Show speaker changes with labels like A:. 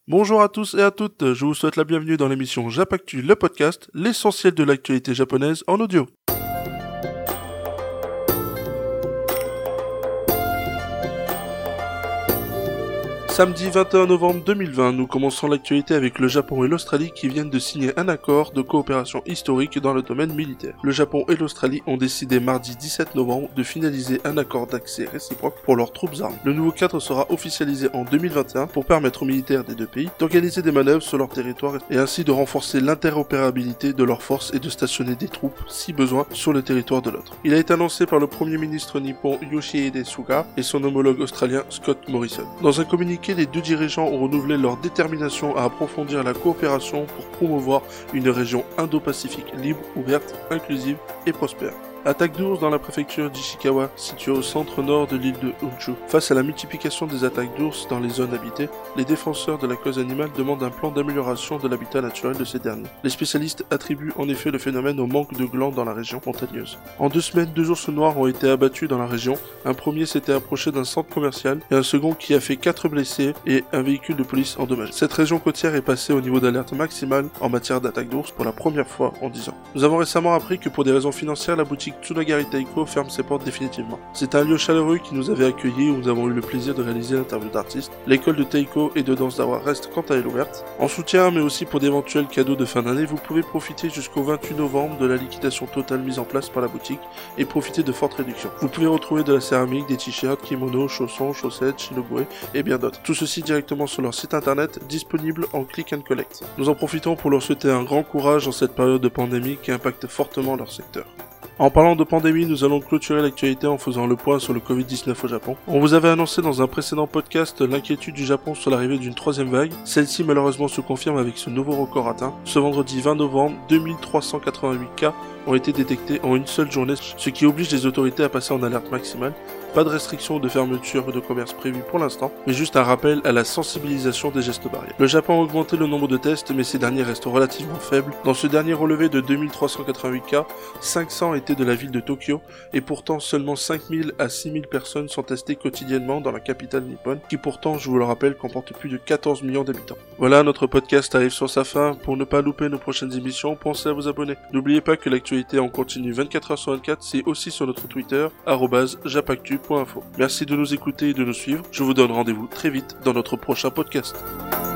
A: Bonjour à tous et à toutes, je vous souhaite la bienvenue dans l'émission Japactu, le podcast, l'essentiel de l'actualité japonaise en audio. Samedi 21 novembre 2020, nous commençons l'actualité avec le Japon et l'Australie qui viennent de signer un accord de coopération historique dans le domaine militaire. Le Japon et l'Australie ont décidé mardi 17 novembre de finaliser un accord d'accès réciproque pour leurs troupes armées. Le nouveau cadre sera officialisé en 2021 pour permettre aux militaires des deux pays d'organiser des manœuvres sur leur territoire et ainsi de renforcer l'interopérabilité de leurs forces et de stationner des troupes, si besoin, sur le territoire de l'autre. Il a été annoncé par le premier ministre nippon Yoshihide Suga et son homologue australien Scott Morrison. Dans un communiqué, les deux dirigeants ont renouvelé leur détermination à approfondir la coopération pour promouvoir une région Indo-Pacifique libre, ouverte, inclusive et prospère. Attaque d'ours dans la préfecture d'Ishikawa, située au centre-nord de l'île de Honshu. Face à la multiplication des attaques d'ours dans les zones habitées, les défenseurs de la cause animale demandent un plan d'amélioration de l'habitat naturel de ces derniers. Les spécialistes attribuent en effet le phénomène au manque de glands dans la région montagneuse. En 2 semaines, 2 ours noirs ont été abattus dans la région. Un premier s'était approché d'un centre commercial et un second qui a fait 4 blessés et un véhicule de police endommagé. Cette région côtière est passée au niveau d'alerte maximale en matière d'attaque d'ours pour la première fois en 10 ans. Nous avons récemment appris que pour des raisons financières, la boutique Tsunagari Taiko ferme ses portes définitivement. C'est un lieu chaleureux qui nous avait accueillis où nous avons eu le plaisir de réaliser l'interview d'artistes. L'école de Taiko et de danse d'Awa reste quant à elle ouverte. En soutien, mais aussi pour d'éventuels cadeaux de fin d'année, vous pouvez profiter jusqu'au 28 novembre de la liquidation totale mise en place par la boutique et profiter de fortes réductions. Vous pouvez retrouver de la céramique, des t-shirts, kimonos, chaussons, chaussettes, shinobue et bien d'autres. Tout ceci directement sur leur site internet, disponible en click and collect. Nous en profitons pour leur souhaiter un grand courage en cette période de pandémie qui impacte fortement leur secteur. En parlant de pandémie, nous allons clôturer l'actualité en faisant le point sur le Covid-19 au Japon. On vous avait annoncé dans un précédent podcast l'inquiétude du Japon sur l'arrivée d'une 3e vague. Celle-ci malheureusement se confirme avec ce nouveau record atteint. Ce vendredi 20 novembre, 2388 cas ont été détectés en une seule journée, ce qui oblige les autorités à passer en alerte maximale. Pas de restriction de fermeture de commerce prévue pour l'instant, mais juste un rappel à la sensibilisation des gestes barrières. Le Japon a augmenté le nombre de tests, mais ces derniers restent relativement faibles. Dans ce dernier relevé de 2388 cas, 500 étaient de la ville de Tokyo, et pourtant seulement 5000 à 6000 personnes sont testées quotidiennement dans la capitale nippone, qui pourtant, je vous le rappelle, comporte plus de 14 millions d'habitants. Voilà, notre podcast arrive sur sa fin. Pour ne pas louper nos prochaines émissions, pensez à vous abonner. N'oubliez pas que l'actualité en continue 24h sur 24, c'est aussi sur notre Twitter, @japactu.info. Merci de nous écouter et de nous suivre. Je vous donne rendez-vous très vite dans notre prochain podcast.